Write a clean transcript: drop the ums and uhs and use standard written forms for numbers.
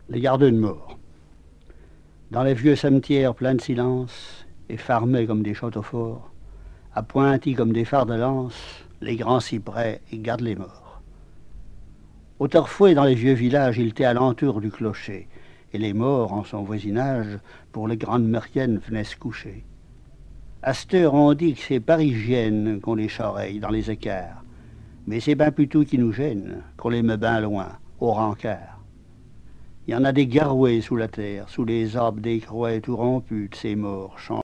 Les gardes de mort. Dans les vieux cimetières pleins de silence, et fermés comme des châteaux forts, appointis comme des phares de lance, les grands cyprès gardent les morts. Autrefois, dans les vieux villages, il était à l'entour du clocher, et les morts, en son voisinage, pour les grandes mériennes, venaient se coucher. À cette heure, on dit que c'est parisienne qu'on les charreille dans les écarts, mais c'est ben plutôt qui nous gêne, qu'on les met ben loin, au rencard. Il y en a des garouets sous la terre, sous les arbres des croix tout rompus de ces morts,